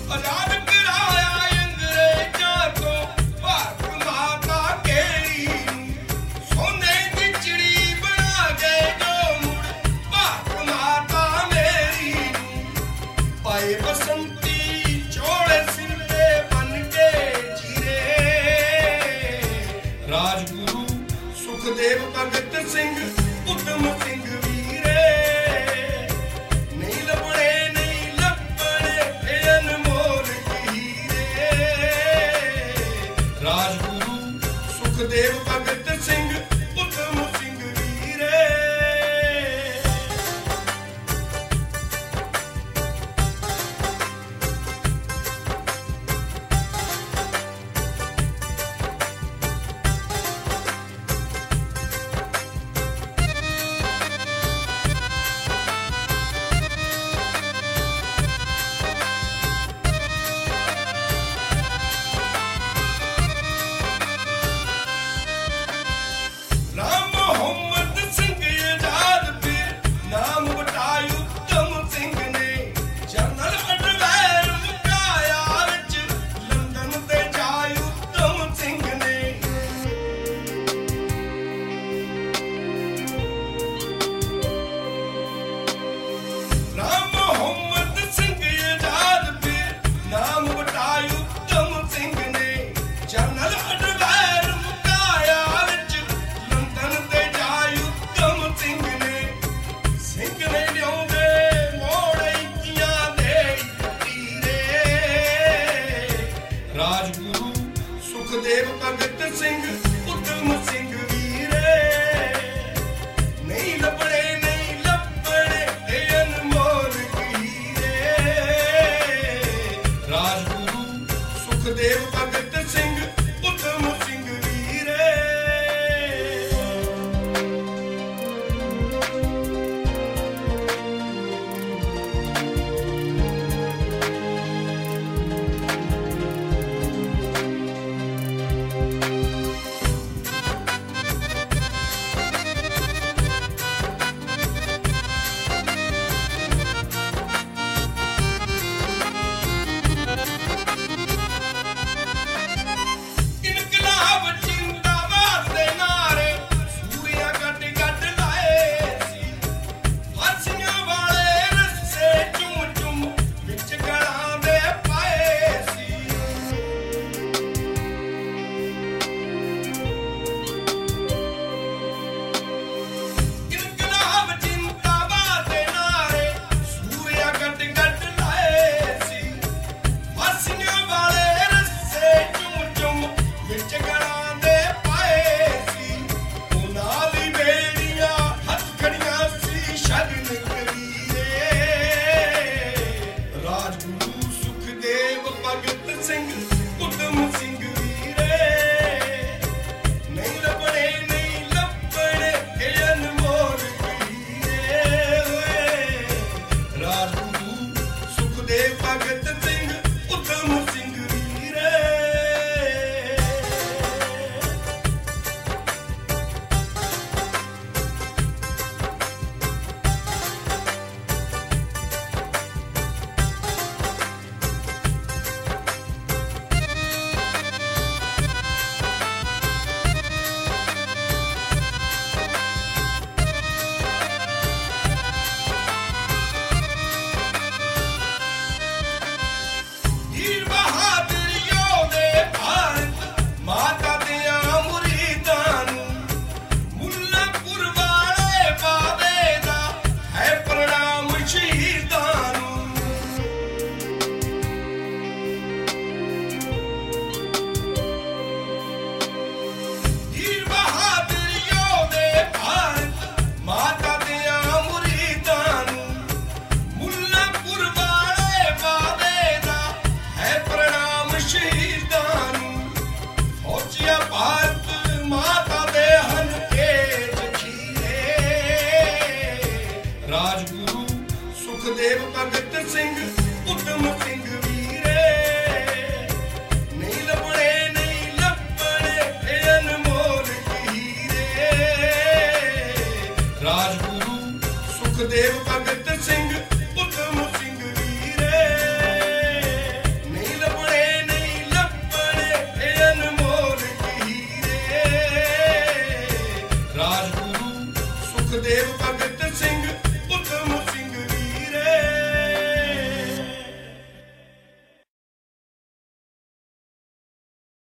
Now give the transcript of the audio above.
ਆਜ਼ਾਦ ਕਰਾਇਆ ਅੰਗਰੇਜ਼ਾਂ ਤੋਂ ਭਾਰਤ ਮਾਤਾ ਕਿਹੜੀ ਨੂੰ। ਸੋਨੇ ਦੀ ਚਿੜੀ ਬਣਾ ਗਏ ਜੋ ਮੁੜ ਭਾਰਤ ਮਾਤਾ ਮੇਰੀ ਨੂੰ। ਪਾਏ ਬਸੰਤੀ ਚੋਲੇ ਸਿੰਦੇ ਬਨ ਕੇ ਜੀਰੇ। ਰਾਜਗੁਰੂ ਸੁਖਦੇਵ ਭਗਤ ਸਿੰਘ ਊਧਮ ਸਿੰਘ ਵੀਰੇ। ਨਹੀਂ ਲੱਭਣੇ ਨਹੀਂ ਲੱਭਣੇ ਇਹ ਅਨਮੋਲ ਹੀਰੇ। ਰਾਜਗੁਰੂ ਸੁਖਦੇਵ ਭਗਤ ਸਿੰਘ ਊਧਮ ਸਿੰਘ ਵੀਰੇ। ਰਾਮ ਮੁਹੰਮਦ ਸਿੰਘ ਆਜ਼ਾਦ ਪੀਰ ਨਾਮ ਵਟਾਇਆ ਊਧਮ ਸਿੰਘ ਨੇ। ਜਨਰਲ ਅਡਵਾਇਰ ਮੁਕਾਇਆ ਵਿੱਚ ਲੰਡਨ ਤੇ ਜਾਇ ਊਧਮ ਸਿੰਘ ਨੇ। ਰਾਮ ਮੁਹੰਮਦ ਸਿੰਘ ਆਜ਼ਾਦ ਪੀਰ ਨਾਮ ਵਟਾਇਆ ਊਧਮ ਸਿੰਘ ਨੇ। ਜਨਰਲ ਅਡਵਾਇਰ ਮੁਕਾਇਆ ਵਿੱਚ ਲੰਡਨ ਤੇ ਜਾਇ ਊਧਮ ਸਿੰਘ ਨੇ। ਸਿੰਘ ਨੇ ਲਿਆਉਂਦੇ ਮੋੜ ਇੱਕੀਆਂ ਦੇ ਤੀਰੇ। ਰਾਜਗੁਰੂ ਸੁਖਦੇਵ ਭਗਤ ਸਿੰਘ ਊਧਮ ਸਿੰਘ ਵੀਰੇ। ਨਹੀਂ ਲੱਭਣੇ ਨਹੀਂ ਲੱਭਣੇ ਇਹ ਅਨਮੋਲ ਹੀਰੇ। ਰਾਜਗੁਰੂ ਸੁਖਦੇਵ ਭਗਤ ਸਿੰਘ ਊਧਮ ਸਿੰਘ ਵੀਰੇ। ਇਨਕਲਾਬ ਜ਼ਿੰਦਾਬਾਦ ਦੇ ਨਾਰੇ ਸੂਰਿਆ ਗੱਡ ਗੱਡ ਲਾਏ ਸੀ। ਫਾਂਸੀਆਂ ਵਾਲੇ ਰੱਸੇ ਚੁੰਮ ਚੁੰਮ ਵਿੱਚ ਗਲਾਂ ਦੇ ਪਾਏ ਸੀ। ਇਨਕਲਾਬ ਜ਼ਿੰਦਾਬਾਦ ਦੇ ਨਾਰੇ ਸੂਰਿਆ ਗੱਡ ਗੱਡ ਲਾਏ ਸੀ। ਫਾਂਸੀਆਂ ਵਾਲੇ ਰੱਸੇ ਚੁੰਮ ਚੁੰਮ ਵਿੱਚ ਗਲਾਂ ਦੇ ਪਾਏ ਸੀ। ਉਹਨਾਂ ਲਈ ਬੇੜੀਆਂ ਹੱਥਕੜੀਆਂ ਸੀ ਸ਼ਗਨ ਕਰੀਏ। ਰਾਜਗੁਰੂ ਸੁਖਦੇਵ ਭਗਤ ਸਿੰਘ ਊਧਮ ਸਿੰਘ ਵੀਰੇ। ਨਹੀਂ ਲੱਭਣੇ ਨਹੀਂ ਲੱਭਣੇ ਇਹ ਅਨਮੋਲ ਹੀਰੇ। ਰਾਜਗੁਰੂ ਸੁਖਦੇਵ ਭਗਤ ਸਿੰਘ ਊਧਮ ਸਿੰਘ ਵੀਰੇ। ਵੀਰ ਬਹਾਦਰ ਯੋਧੇ ਭਾਰਤ ਮਾਤਾ ਦਿਆਂ ਮੁਰੀਦਾਂ ਨੂੰ। ਮੁੱਲਾਂਪੁਰ ਵਾਲੇ ਬਾਬੇ ਦਾ ਹੈ ਪ੍ਰਣਾਮ ਸ਼ਹੀਦਾਂ ਨੂੰ। ਵੀਰ ਬਹਾਦਰ ਯੋਧੇ ਭਾਰਤ ਮਾਤਾ ਦਿਆਂ ਮੁਰੀਦਾਂ ਨੂੰ। ਮੁੱਲਾਂਪੁਰ ਵਾਲੇ ਬਾਬੇ ਦਾ ਹੈ ਪ੍ਰਣਾਮ ਸ਼ਹੀਦਾਂ ਨੂੰ। ਫੌਜੀਆ ਭਾਰਤ ਮਾਤਾ ਦੇ ਹਨ ਤੇਜ ਖੀਰੇ। ਰਾਜਗੁਰੂ ਸੁਖਦੇਵ ਭਗਤ ਸਿੰਘ ਊਧਮ ਸਿੰਘ ਵੀਰੇ। ਨਹੀਂ ਲੱਭਣੇ ਨਹੀਂ ਲੱਭਣੇ ਇਹ ਅਨਮੋਲ ਹੀਰੇ। ਰਾਜਗੁਰੂ ਸੁਖਦੇਵ ਭਗਤ ਸਿੰਘ